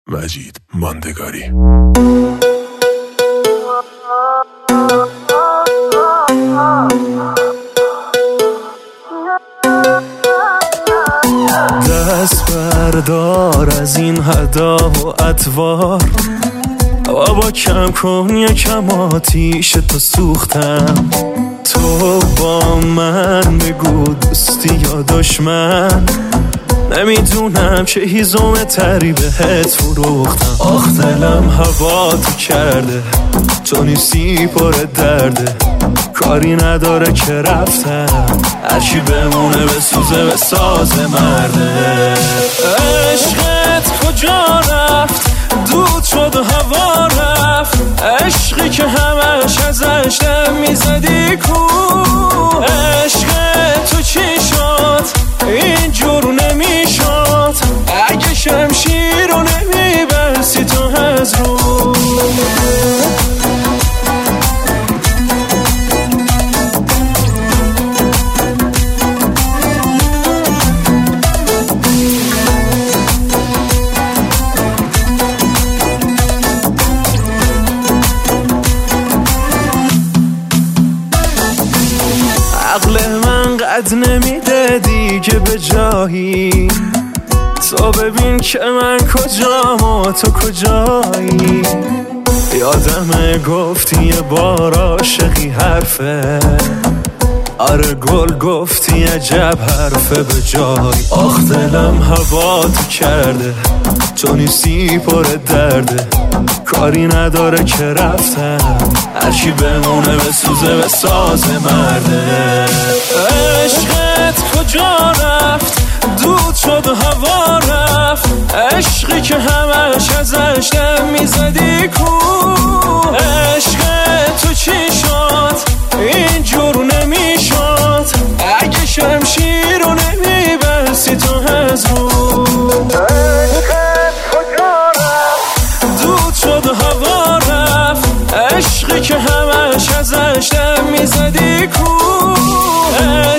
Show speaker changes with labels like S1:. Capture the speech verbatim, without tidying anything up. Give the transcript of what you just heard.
S1: مجید ماندگاری.
S2: دست بردار از این هدا و اطوار، بابا کم کن یکم آتیش تو سوختم. تو با من بگو دوستی یا دشمن، نمیدونم چه هیزم تری بهت فروختم. آخ دلم هوا تو کرده، تو نیستی پر درده، کاری نداره که رفتم، هرچی بمونه به سوزه به ساز مرده. عشقت کجا رفت؟ دود شد و هوا رفت، عشقی که همش ازش دم میزدی کو؟ عشق تو چی شد؟ اینجور نمیشد، اگه شمشیر رو نمیبرسی تو از رو. عقل من قد نمیده دیگه به جایی، تو ببین که من کجام و تو کجایی. یادمه گفتی یه بار عاشقی حرفه، آره گل گفتی عجب حرفه به جای. آخ دلم هوا تو کرده، تو نیستی پر درده، کاری نداره که رفتم، هرچی بمونه به سوزه به ساز مرده. عشقت کجا رفت؟ دود شد و هوا رفت، عشقی که همش ازش دم میزدی کو؟ عشق تو چی شد؟ اینجور نمیشد، اگه شمشیر رو نمیبرسی تو از رو. عشقت کجا رفت؟ دود شد و هوا رفت، عشقی که همش ازش دم میزدی کو؟